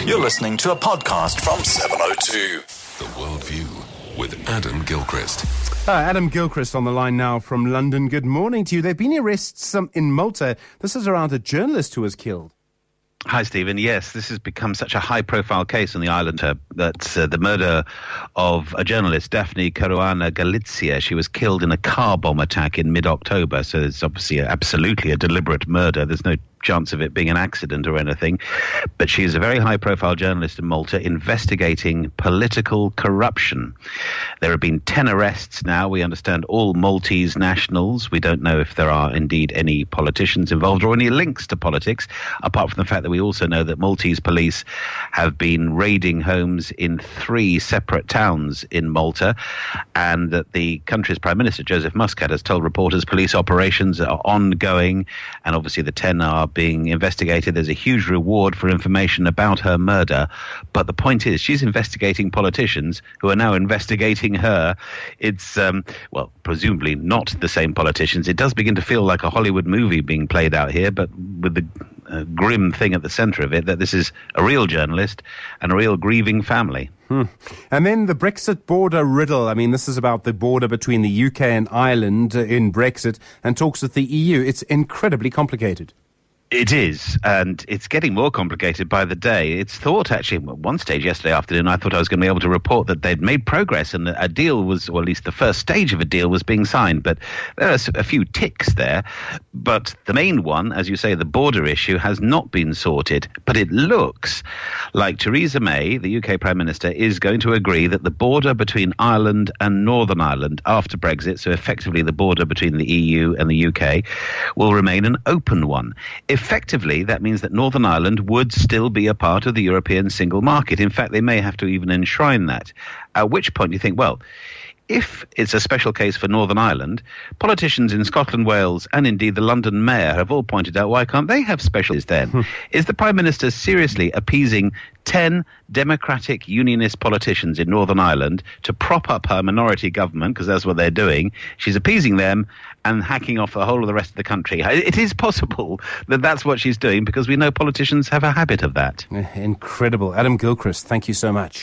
You're listening to a podcast from 702. The World View with Adam Gilchrist. Adam Gilchrist on the line now from London. Good morning to you. There have been arrests in Malta. This is around a journalist who was killed. Hi, Stephen. Yes, this has become such a high-profile case on the island that the murder of a journalist, Daphne Caruana Galizia. She was killed in a car bomb attack in mid-October, so it's obviously absolutely a deliberate murder. There's no chance of it being an accident or anything. But she is a very high-profile journalist in Malta investigating political corruption. There have been 10 arrests now. We understand all Maltese nationals. We don't know if there are indeed any politicians involved or any links to politics, apart from the fact that we also know that Maltese police have been raiding homes in 3 separate towns in Malta, and that the country's Prime Minister, Joseph Muscat, has told reporters police operations are ongoing, and obviously the 10 are being investigated. There's a huge reward for information about her murder, but the point is she's investigating politicians who are now investigating her. It's, presumably not the same politicians. It does begin to feel like a Hollywood movie being played out here, but with the grim thing at the centre of it, that this is a real journalist and a real grieving family. And then the Brexit border riddle. I mean, this is about the border between the UK and Ireland in Brexit and talks with the EU. It's incredibly complicated. It is, and it's getting more complicated by the day. It's thought, actually, at one stage yesterday afternoon, I thought I was going to be able to report that they'd made progress and that a deal was, or at least the first stage of a deal was being signed. But there are a few ticks there. But the main one, as you say, the border issue, has not been sorted. But it looks like Theresa May, the UK Prime Minister, is going to agree that the border between Ireland and Northern Ireland after Brexit, so effectively the border between the EU and the UK, will remain an open one. Effectively, that means that Northern Ireland would still be a part of the European single market. In fact, they may have to even enshrine that. At which point you think, well, if it's a special case for Northern Ireland, politicians in Scotland, Wales, and indeed the London mayor have all pointed out, why can't they have specialists then? Is the Prime Minister seriously appeasing 10 Democratic Unionist politicians in Northern Ireland to prop up her minority government, because that's what they're doing? She's appeasing them and hacking off the whole of the rest of the country. It is possible that that's what she's doing, because we know politicians have a habit of that. Incredible. Adam Gilchrist, thank you so much.